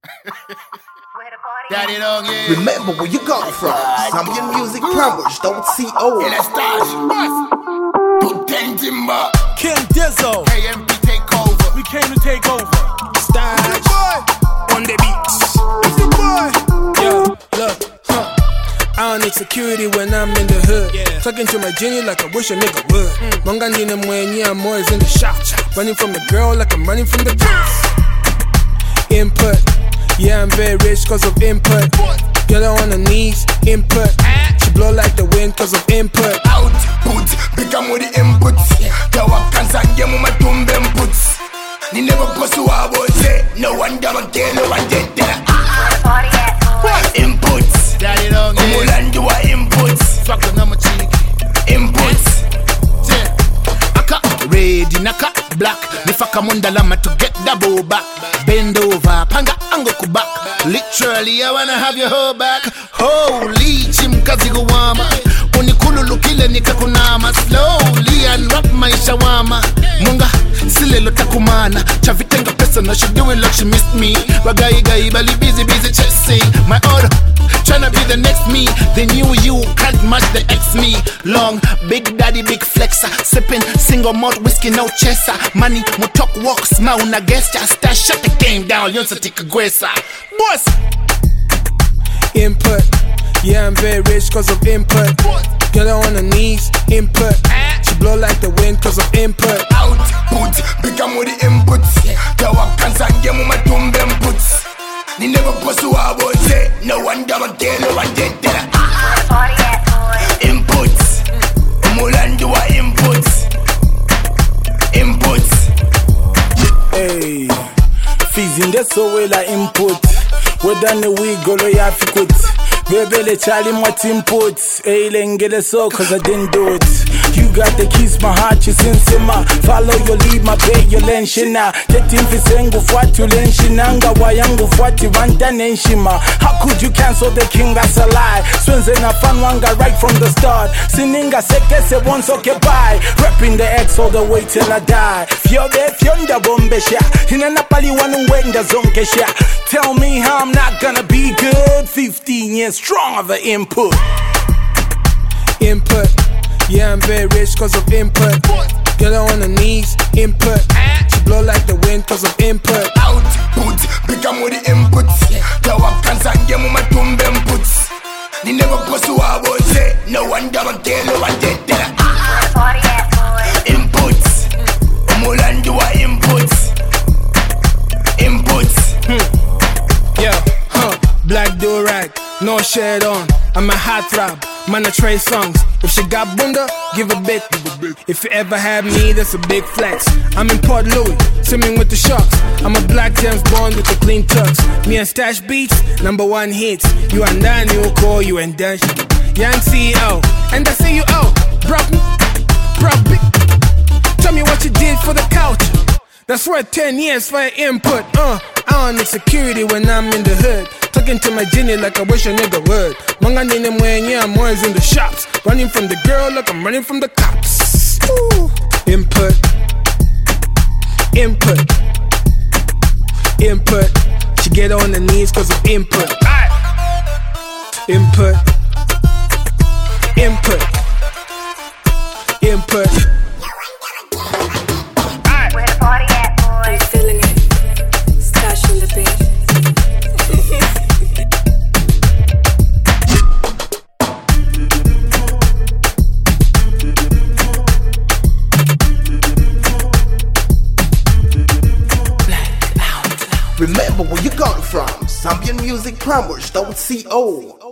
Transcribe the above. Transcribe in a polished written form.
Daddy don't get. Remember where you got from. Zambian music plumbers, don't see old. Yeah, let's start. Put ten timber. King Dizzo. AMP take over. We came to take over. Stash on the beats. It's the boy. Yo, look. I don't need security when I'm in the hood. Talking to my genie like I wish a nigga would. Mongandine mwenye, I'm always in the shop. Running from the girl like I'm running from the cops. Input. Yeah, I'm very rich cause of input. Get her on her knees, input. She blow like the wind cause of input. Output, become with the inputs. Yawa kansa ngemu matumbe inputs. Ni never pursue I would say. No one done again, no one did that. Inputs. Daddy don't get. Umulandu wa inputs. Fuck the number cheek. Inputs. Aka, ready, naka, black. Nifaka mundalama to get double back. Bend over, panga ango kubak. Literally, I wanna have your whole back. Holy chimkazi guwama. Unikululu kile nikakunama. Slowly unwrap my shawama. Munga, silelo takumana. Chavitenga pesa no, she do it like she missed me. Wagai gai bali busy chasing my order. Tryna be the next me. They knew you can't match the ex me. Long, big daddy, big flexer. Sipping single malt whiskey, no chaser. Money, mo talk, walk, smile, na gesture. Stash, shut the game down, yonsa tika gwesa. Boss! Input. Yeah, I'm very rich cause of input. Get her on her knees, input. She blow like the wind cause of input. Output, become with the inputs. Yawa kansa ngemu matumbe inputs. Ni never pursue I would say. No one done again, no one did that. Inputs. Umulandu wa inputs. Inputs. Hey, Fizi ndeso wela input. Wedane wigolo ya fikut. Bebele chali mwat input. Hey, lengele so cause I didn't do it. You got the keys, my heart, you sinsima. Follow your lead, my pay, your lenshina. Tetim fisengu fuatu lenshinanga. Wayangu fuati wanta nenshima. How could you cancel the king, that's a lie. Swenze na fan wanga right from the start. Sininga seke se once occupy. Repping the X all the way till I die. Fyobe fyonda bombesha. Hinana pali wanu wenda zonkesha. Tell me how I'm not gonna be good. 15 years strong of an input. Input. Yeah, I'm very rich cause of input. Get her on her knees, input. She blow like the wind cause of input. Output, become with the inputs. Yawa kansa ngemu matumbe inputs. Ni never pursue I would say. No one done again, no one did that. Inputs. Umulandu wa inputs. Inputs. Yeah, black do-rag, no shirt on. I'm a hot rap, man I trade songs. If she got bunda, give a bit. If you ever had me, that's a big flex. I'm in Port Louis, swimming with the sharks. I'm a black James Bond with the clean tux. Me and Stash Beats, #1 hits. You and Dan, you call you and Dash. Young CEO, and I see you out. Bro, tell me what you did for the couch. That's worth 10 years for your input. I don't need security when I'm in the hood. Talking to my genie like I wish a nigga would. Mongandine mwenye, I'm always in the shops. Running from the girl like I'm running from the cops. Ooh. Input. Input. Input. She get on her knees cause of input. Input. Input. Input. I'm feeling it. Stash on the beat. Remember where you got from. Zambian music plumbers, don't see old.